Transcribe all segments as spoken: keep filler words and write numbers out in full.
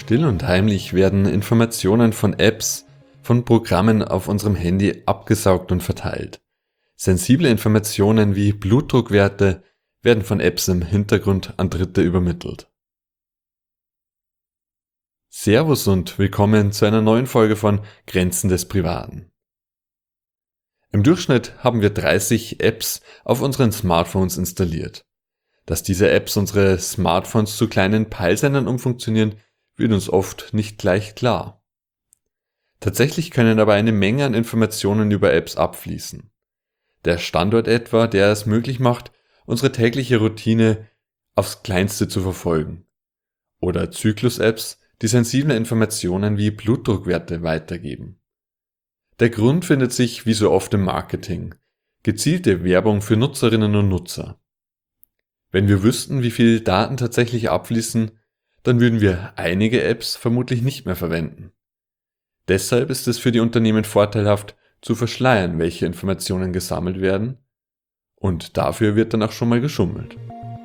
Still und heimlich werden Informationen von Apps, von Programmen auf unserem Handy abgesaugt und verteilt. Sensible Informationen wie Blutdruckwerte werden von Apps im Hintergrund an Dritte übermittelt. Servus und willkommen zu einer neuen Folge von Grenzen des Privaten. Im Durchschnitt haben wir dreißig Apps auf unseren Smartphones installiert. Dass diese Apps unsere Smartphones zu kleinen Peilsendern umfunktionieren, wird uns oft nicht gleich klar. Tatsächlich können aber eine Menge an Informationen über Apps abfließen. Der Standort etwa, der es möglich macht, unsere tägliche Routine aufs Kleinste zu verfolgen. Oder Zyklus-Apps, die sensible Informationen wie Blutdruckwerte weitergeben. Der Grund findet sich wie so oft im Marketing: gezielte Werbung für Nutzerinnen und Nutzer. Wenn wir wüssten, wie viel Daten tatsächlich abfließen, dann würden wir einige Apps vermutlich nicht mehr verwenden. Deshalb ist es für die Unternehmen vorteilhaft, zu verschleiern, welche Informationen gesammelt werden, und dafür wird dann auch schon mal geschummelt.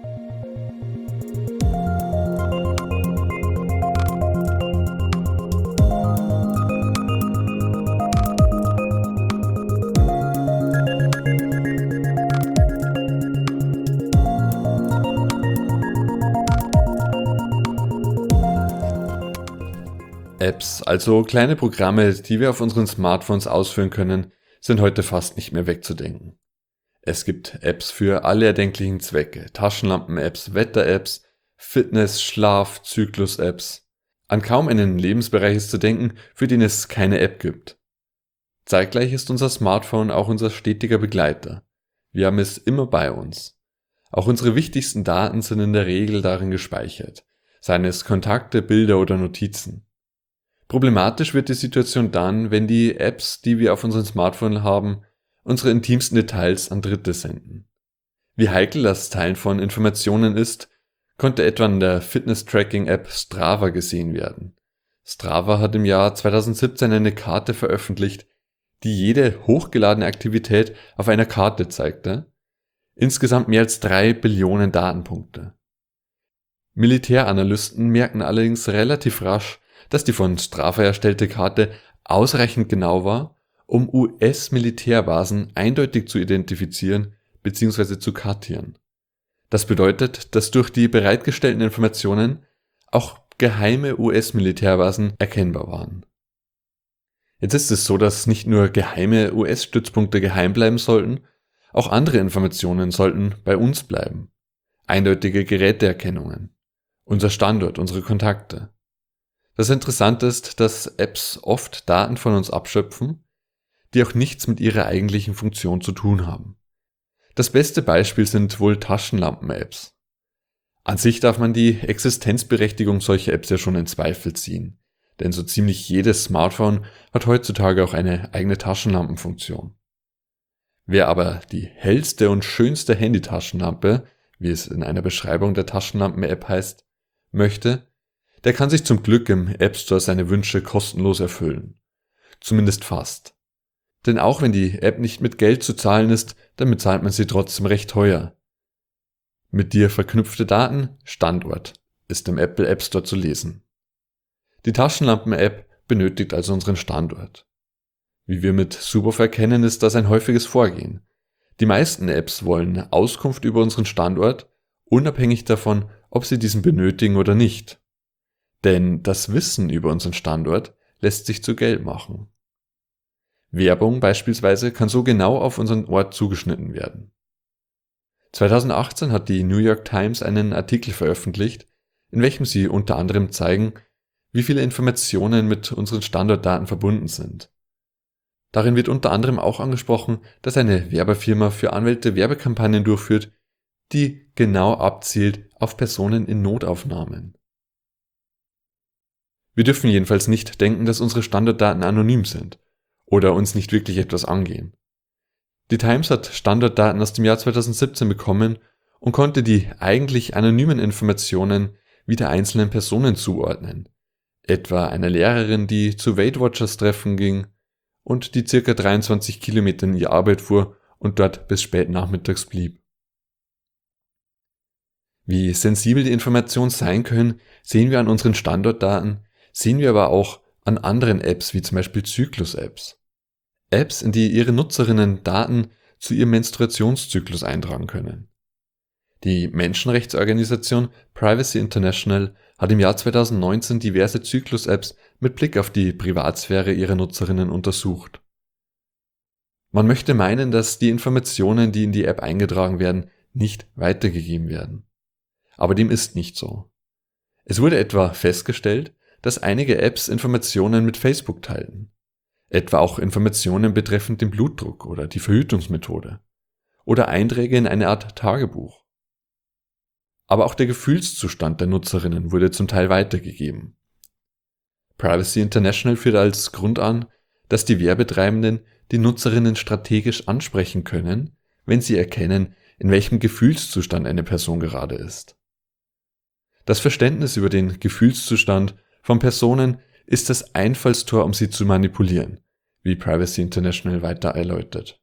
Apps, also kleine Programme, die wir auf unseren Smartphones ausführen können, sind heute fast nicht mehr wegzudenken. Es gibt Apps für alle erdenklichen Zwecke: Taschenlampen-Apps, Wetter-Apps, Fitness-, Schlaf-, Zyklus-Apps. An kaum einen Lebensbereich ist zu denken, für den es keine App gibt. Zeitgleich ist unser Smartphone auch unser stetiger Begleiter. Wir haben es immer bei uns. Auch unsere wichtigsten Daten sind in der Regel darin gespeichert, seien es Kontakte, Bilder oder Notizen. Problematisch wird die Situation dann, wenn die Apps, die wir auf unserem Smartphone haben, unsere intimsten Details an Dritte senden. Wie heikel das Teilen von Informationen ist, konnte etwa in der Fitness-Tracking-App Strava gesehen werden. Strava hat im Jahr zweitausendsiebzehn eine Karte veröffentlicht, die jede hochgeladene Aktivität auf einer Karte zeigte. Insgesamt mehr als drei Billionen Datenpunkte. Militäranalysten merken allerdings relativ rasch, dass die von Strava erstellte Karte ausreichend genau war, um U S-Militärbasen eindeutig zu identifizieren bzw. zu kartieren. Das bedeutet, dass durch die bereitgestellten Informationen auch geheime U S-Militärbasen erkennbar waren. Jetzt ist es so, dass nicht nur geheime U S-Stützpunkte geheim bleiben sollten, auch andere Informationen sollten bei uns bleiben. Eindeutige Geräteerkennungen, unser Standort, unsere Kontakte. Das Interessante ist, dass Apps oft Daten von uns abschöpfen, die auch nichts mit ihrer eigentlichen Funktion zu tun haben. Das beste Beispiel sind wohl Taschenlampen-Apps. An sich darf man die Existenzberechtigung solcher Apps ja schon in Zweifel ziehen, denn so ziemlich jedes Smartphone hat heutzutage auch eine eigene Taschenlampenfunktion. Wer aber die hellste und schönste Handytaschenlampe, wie es in einer Beschreibung der Taschenlampen-App heißt, möchte, der kann sich zum Glück im App Store seine Wünsche kostenlos erfüllen. Zumindest fast. Denn auch wenn die App nicht mit Geld zu zahlen ist, dann bezahlt man sie trotzdem recht teuer. Mit dir verknüpfte Daten, Standort, ist im Apple App Store zu lesen. Die Taschenlampen-App benötigt also unseren Standort. Wie wir mit Suboff erkennen, ist das ein häufiges Vorgehen. Die meisten Apps wollen Auskunft über unseren Standort, unabhängig davon, ob sie diesen benötigen oder nicht. Denn das Wissen über unseren Standort lässt sich zu Geld machen. Werbung beispielsweise kann so genau auf unseren Ort zugeschnitten werden. zweitausendachtzehn hat die New York Times einen Artikel veröffentlicht, in welchem sie unter anderem zeigen, wie viele Informationen mit unseren Standortdaten verbunden sind. Darin wird unter anderem auch angesprochen, dass eine Werbefirma für Anwälte Werbekampagnen durchführt, die genau abzielt auf Personen in Notaufnahmen. Wir dürfen jedenfalls nicht denken, dass unsere Standortdaten anonym sind oder uns nicht wirklich etwas angehen. Die Times hat Standortdaten aus dem Jahr zweitausendsiebzehn bekommen und konnte die eigentlich anonymen Informationen wieder einzelnen Personen zuordnen, etwa einer Lehrerin, die zu Weight Watchers Treffen ging und die ca. dreiundzwanzig Kilometer in ihre Arbeit fuhr und dort bis spät nachmittags blieb. Wie sensibel die Informationen sein können, sehen wir an unseren Standortdaten, sehen wir aber auch an anderen Apps wie zum Beispiel Zyklus-Apps. Apps, in die ihre Nutzerinnen Daten zu ihrem Menstruationszyklus eintragen können. Die Menschenrechtsorganisation Privacy International hat im Jahr zweitausendneunzehn diverse Zyklus-Apps mit Blick auf die Privatsphäre ihrer Nutzerinnen untersucht. Man möchte meinen, dass die Informationen, die in die App eingetragen werden, nicht weitergegeben werden. Aber dem ist nicht so. Es wurde etwa festgestellt, dass einige Apps Informationen mit Facebook teilten. Etwa auch Informationen betreffend den Blutdruck oder die Verhütungsmethode. Oder Einträge in eine Art Tagebuch. Aber auch der Gefühlszustand der Nutzerinnen wurde zum Teil weitergegeben. Privacy International führt als Grund an, dass die Werbetreibenden die Nutzerinnen strategisch ansprechen können, wenn sie erkennen, in welchem Gefühlszustand eine Person gerade ist. Das Verständnis über den Gefühlszustand von Personen ist das Einfallstor, um sie zu manipulieren, wie Privacy International weiter erläutert.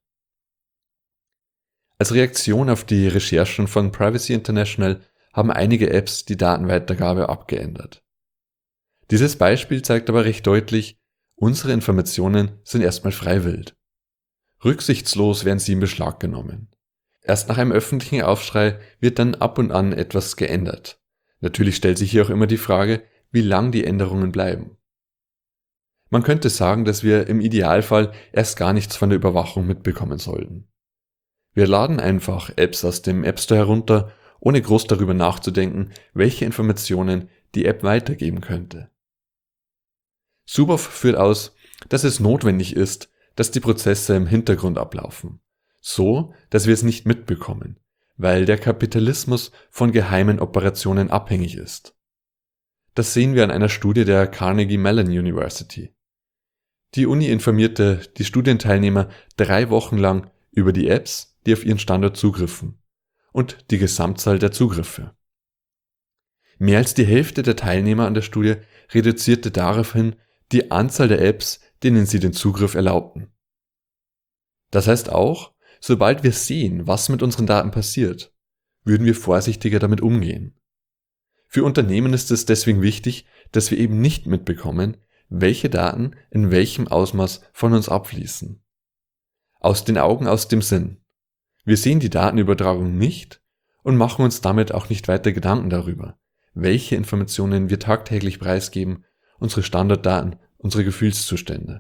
Als Reaktion auf die Recherchen von Privacy International haben einige Apps die Datenweitergabe abgeändert. Dieses Beispiel zeigt aber recht deutlich, unsere Informationen sind erstmal freiwillig. Rücksichtslos werden sie in Beschlag genommen. Erst nach einem öffentlichen Aufschrei wird dann ab und an etwas geändert. Natürlich stellt sich hier auch immer die Frage, wie lang die Änderungen bleiben. Man könnte sagen, dass wir im Idealfall erst gar nichts von der Überwachung mitbekommen sollten. Wir laden einfach Apps aus dem App Store herunter, ohne groß darüber nachzudenken, welche Informationen die App weitergeben könnte. Suboff führt aus, dass es notwendig ist, dass die Prozesse im Hintergrund ablaufen, so dass wir es nicht mitbekommen, weil der Kapitalismus von geheimen Operationen abhängig ist. Das sehen wir an einer Studie der Carnegie Mellon University. Die Uni informierte die Studienteilnehmer drei Wochen lang über die Apps, die auf ihren Standort zugriffen, und die Gesamtzahl der Zugriffe. Mehr als die Hälfte der Teilnehmer an der Studie reduzierte daraufhin die Anzahl der Apps, denen sie den Zugriff erlaubten. Das heißt auch, sobald wir sehen, was mit unseren Daten passiert, würden wir vorsichtiger damit umgehen. Für Unternehmen ist es deswegen wichtig, dass wir eben nicht mitbekommen, welche Daten in welchem Ausmaß von uns abfließen. Aus den Augen, aus dem Sinn. Wir sehen die Datenübertragung nicht und machen uns damit auch nicht weiter Gedanken darüber, welche Informationen wir tagtäglich preisgeben, unsere Standortdaten, unsere Gefühlszustände.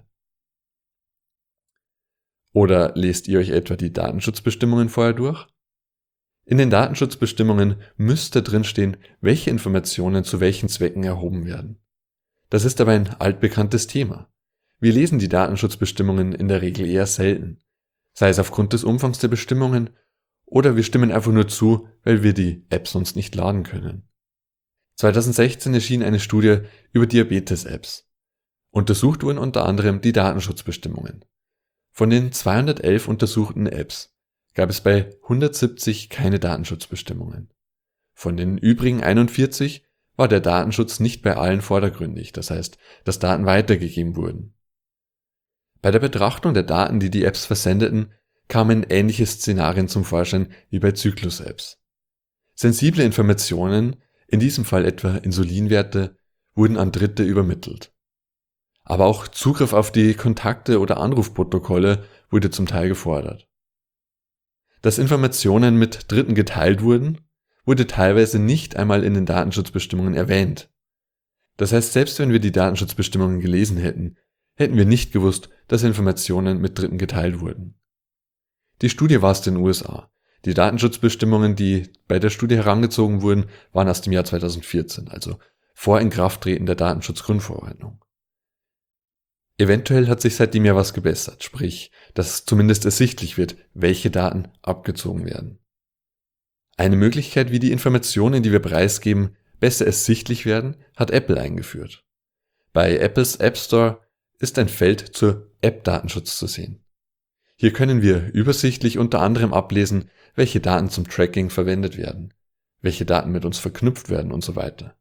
Oder lest ihr euch etwa die Datenschutzbestimmungen vorher durch? In den Datenschutzbestimmungen müsste drinstehen, welche Informationen zu welchen Zwecken erhoben werden. Das ist aber ein altbekanntes Thema. Wir lesen die Datenschutzbestimmungen in der Regel eher selten, sei es aufgrund des Umfangs der Bestimmungen oder wir stimmen einfach nur zu, weil wir die App sonst nicht laden können. zweitausendsechzehn erschien eine Studie über Diabetes-Apps. Untersucht wurden unter anderem die Datenschutzbestimmungen. Von den zweihundertelf untersuchten Apps gab es bei hundertsiebzig keine Datenschutzbestimmungen. Von den übrigen einundvierzig war der Datenschutz nicht bei allen vordergründig, das heißt, dass Daten weitergegeben wurden. Bei der Betrachtung der Daten, die die Apps versendeten, kamen ähnliche Szenarien zum Vorschein wie bei Zyklus-Apps. Sensible Informationen, in diesem Fall etwa Insulinwerte, wurden an Dritte übermittelt. Aber auch Zugriff auf die Kontakte oder Anrufprotokolle wurde zum Teil gefordert. Dass Informationen mit Dritten geteilt wurden, wurde teilweise nicht einmal in den Datenschutzbestimmungen erwähnt. Das heißt, selbst wenn wir die Datenschutzbestimmungen gelesen hätten, hätten wir nicht gewusst, dass Informationen mit Dritten geteilt wurden. Die Studie war aus den U S A. Die Datenschutzbestimmungen, die bei der Studie herangezogen wurden, waren aus dem Jahr zweitausendvierzehn, also vor Inkrafttreten der Datenschutzgrundverordnung. Eventuell hat sich seitdem ja was gebessert, sprich, dass zumindest ersichtlich wird, welche Daten abgezogen werden. Eine Möglichkeit, wie die Informationen, die wir preisgeben, besser ersichtlich werden, hat Apple eingeführt. Bei Apples App Store ist ein Feld zur App-Datenschutz zu sehen. Hier können wir übersichtlich unter anderem ablesen, welche Daten zum Tracking verwendet werden, welche Daten mit uns verknüpft werden und so weiter.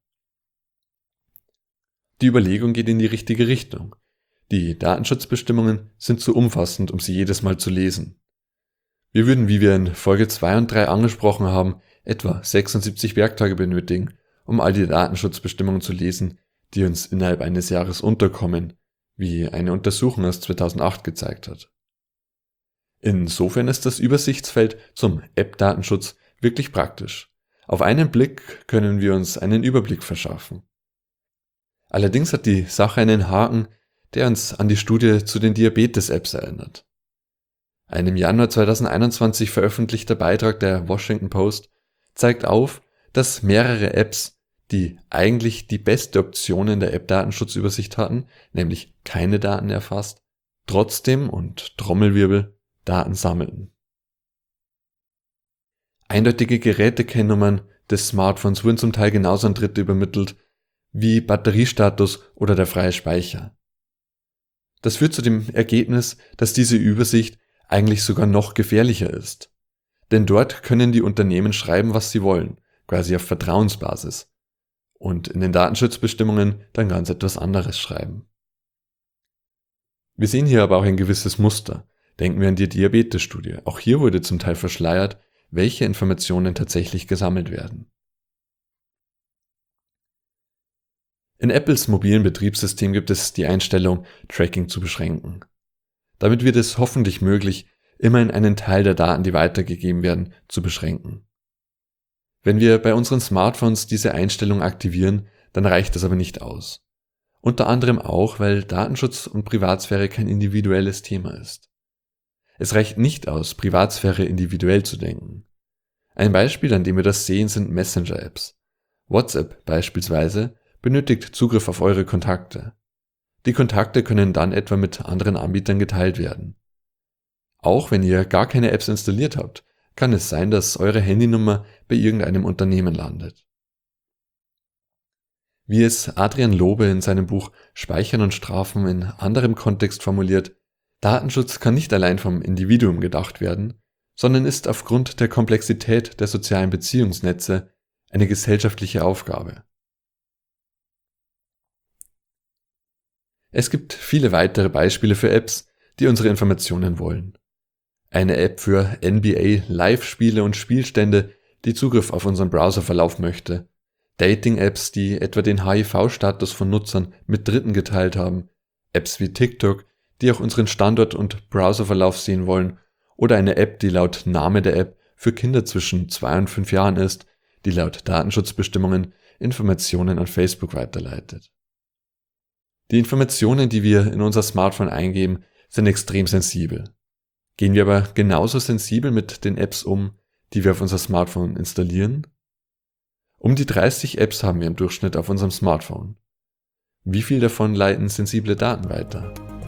Die Überlegung geht in die richtige Richtung. Die Datenschutzbestimmungen sind zu umfassend, um sie jedes Mal zu lesen. Wir würden, wie wir in Folge zwei und drei angesprochen haben, etwa sechsundsiebzig Werktage benötigen, um all die Datenschutzbestimmungen zu lesen, die uns innerhalb eines Jahres unterkommen, wie eine Untersuchung aus zweitausendacht gezeigt hat. Insofern ist das Übersichtsfeld zum App-Datenschutz wirklich praktisch. Auf einen Blick können wir uns einen Überblick verschaffen. Allerdings hat die Sache einen Haken, der uns an die Studie zu den Diabetes-Apps erinnert. Ein im Januar zweitausendeinundzwanzig veröffentlichter Beitrag der Washington Post zeigt auf, dass mehrere Apps, die eigentlich die beste Option in der App-Datenschutzübersicht hatten, nämlich keine Daten erfasst, trotzdem und Trommelwirbel Daten sammelten. Eindeutige Gerätekennnnummern des Smartphones wurden zum Teil genauso an Dritte übermittelt wie Batteriestatus oder der freie Speicher. Das führt zu dem Ergebnis, dass diese Übersicht eigentlich sogar noch gefährlicher ist. Denn dort können die Unternehmen schreiben, was sie wollen, quasi auf Vertrauensbasis, und in den Datenschutzbestimmungen dann ganz etwas anderes schreiben. Wir sehen hier aber auch ein gewisses Muster. Denken wir an die Diabetes-Studie. Auch hier wurde zum Teil verschleiert, welche Informationen tatsächlich gesammelt werden. In Apples mobilen Betriebssystem gibt es die Einstellung, Tracking zu beschränken. Damit wird es hoffentlich möglich, immerhin einen Teil der Daten, die weitergegeben werden, zu beschränken. Wenn wir bei unseren Smartphones diese Einstellung aktivieren, dann reicht das aber nicht aus. Unter anderem auch, weil Datenschutz und Privatsphäre kein individuelles Thema ist. Es reicht nicht aus, Privatsphäre individuell zu denken. Ein Beispiel, an dem wir das sehen, sind Messenger-Apps. WhatsApp beispielsweise benötigt Zugriff auf eure Kontakte. Die Kontakte können dann etwa mit anderen Anbietern geteilt werden. Auch wenn ihr gar keine Apps installiert habt, kann es sein, dass eure Handynummer bei irgendeinem Unternehmen landet. Wie es Adrian Lobe in seinem Buch Speichern und Strafen in anderem Kontext formuliert, Datenschutz kann nicht allein vom Individuum gedacht werden, sondern ist aufgrund der Komplexität der sozialen Beziehungsnetze eine gesellschaftliche Aufgabe. Es gibt viele weitere Beispiele für Apps, die unsere Informationen wollen. Eine App für N B A Live-Spiele und Spielstände, die Zugriff auf unseren Browserverlauf möchte. Dating-Apps, die etwa den H I V-Status von Nutzern mit Dritten geteilt haben. Apps wie TikTok, die auch unseren Standort und Browserverlauf sehen wollen. Oder eine App, die laut Name der App für Kinder zwischen zwei und fünf Jahren ist, die laut Datenschutzbestimmungen Informationen an Facebook weiterleitet. Die Informationen, die wir in unser Smartphone eingeben, sind extrem sensibel. Gehen wir aber genauso sensibel mit den Apps um, die wir auf unser Smartphone installieren? Um die dreißig Apps haben wir im Durchschnitt auf unserem Smartphone. Wie viel davon leiten sensible Daten weiter?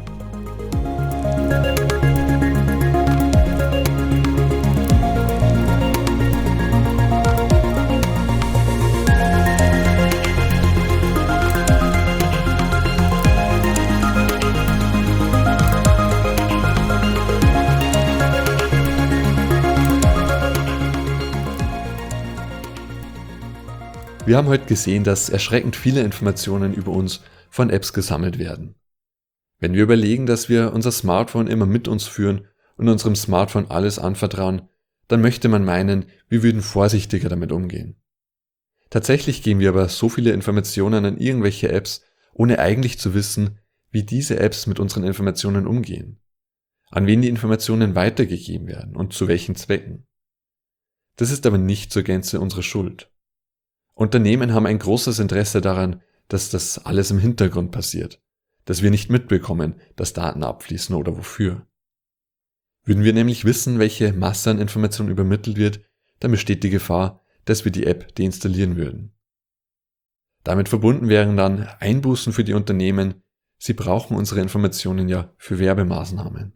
Wir haben heute gesehen, dass erschreckend viele Informationen über uns von Apps gesammelt werden. Wenn wir überlegen, dass wir unser Smartphone immer mit uns führen und unserem Smartphone alles anvertrauen, dann möchte man meinen, wir würden vorsichtiger damit umgehen. Tatsächlich geben wir aber so viele Informationen an irgendwelche Apps, ohne eigentlich zu wissen, wie diese Apps mit unseren Informationen umgehen, an wen die Informationen weitergegeben werden und zu welchen Zwecken. Das ist aber nicht zur Gänze unsere Schuld. Unternehmen haben ein großes Interesse daran, dass das alles im Hintergrund passiert, dass wir nicht mitbekommen, dass Daten abfließen oder wofür. Würden wir nämlich wissen, welche Masse an Informationen übermittelt wird, dann besteht die Gefahr, dass wir die App deinstallieren würden. Damit verbunden wären dann Einbußen für die Unternehmen, sie brauchen unsere Informationen ja für Werbemaßnahmen.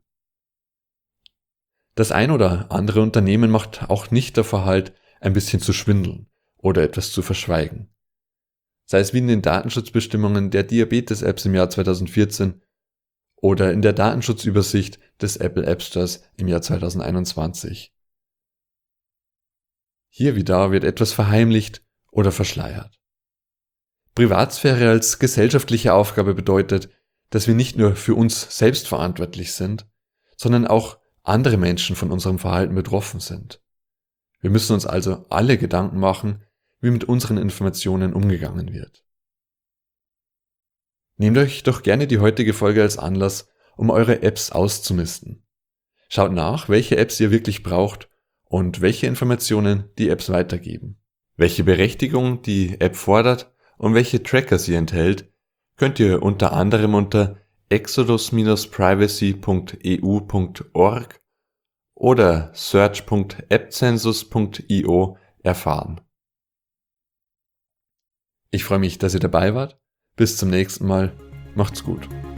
Das ein oder andere Unternehmen macht auch nicht davor Halt, ein bisschen zu schwindeln oder etwas zu verschweigen. Sei es wie in den Datenschutzbestimmungen der Diabetes-Apps im Jahr zweitausendvierzehn oder in der Datenschutzübersicht des Apple App Stores im Jahr zweitausendeinundzwanzig. Hier wie da wird etwas verheimlicht oder verschleiert. Privatsphäre als gesellschaftliche Aufgabe bedeutet, dass wir nicht nur für uns selbst verantwortlich sind, sondern auch andere Menschen von unserem Verhalten betroffen sind. Wir müssen uns also alle Gedanken machen, wie mit unseren Informationen umgegangen wird. Nehmt euch doch gerne die heutige Folge als Anlass, um eure Apps auszumisten. Schaut nach, welche Apps ihr wirklich braucht und welche Informationen die Apps weitergeben. Welche Berechtigung die App fordert und welche Tracker sie enthält, könnt ihr unter anderem unter exodus Privacy Punkt e u Punkt org oder search Punkt appcensus Punkt i o erfahren. Ich freue mich, dass ihr dabei wart. Bis zum nächsten Mal. Macht's gut.